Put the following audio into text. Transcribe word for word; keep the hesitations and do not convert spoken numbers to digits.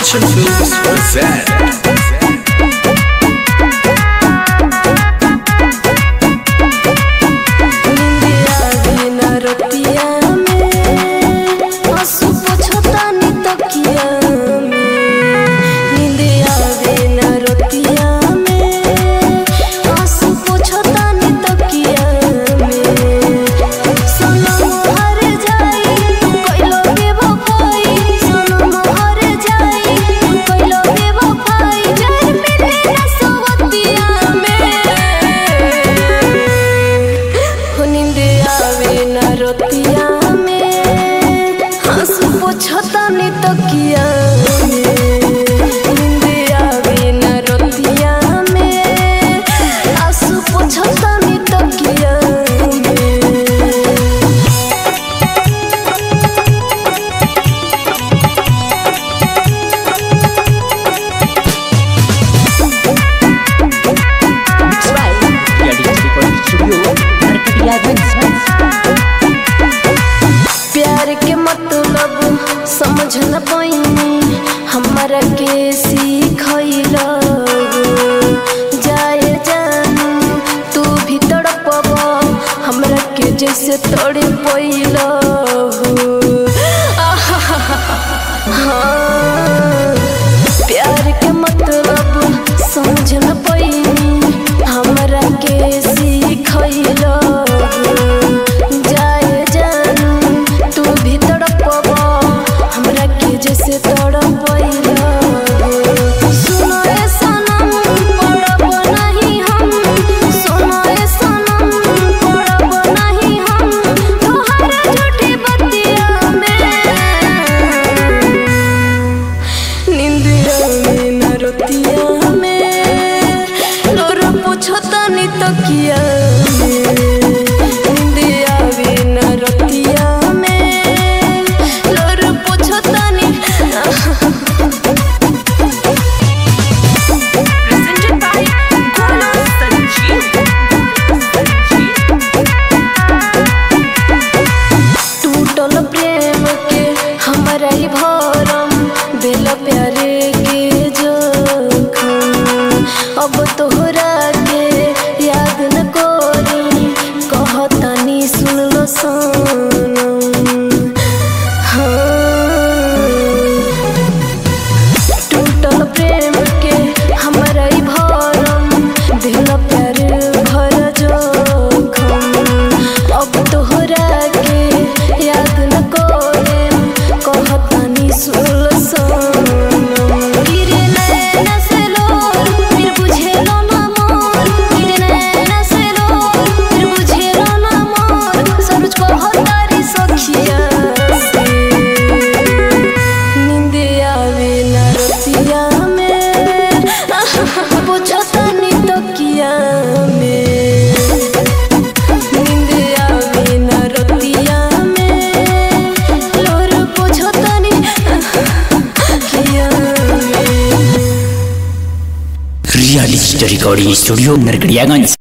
Action Films present. छतानी तकिया नींद आवे न रतिया में आंसू पोंछतानी तकिया प्यार के मतलब समझ न पाइनी हमारा के सीखैला जाए जानू तू भी तड़पब हमरा के जैसे तड़े पैला हाँ प्यार के मतलब समझ न पाइनी हमरा के सीखैला जैसे तड़पैला सुनो ए सनम पड़ब नहीं हम सुनो ए सनम पड़ब नहीं हम तोहरा झूठी बतिया में नींद आवे न रतिया में लोर पोंछतानी तकिया नींद आवे न रतिया प्यारे के जोखम अब तोहरा के याद न कोरी कहतानी सुन लो सनम हाँ टूटल प्रेम के हमरा ई भरम दिल प्यारे भर जोखम अब तोहरा के याद न कोरी कहतानी सुन लो रिकॉर्डिंग स्टूडियो नरकड़ियागंज।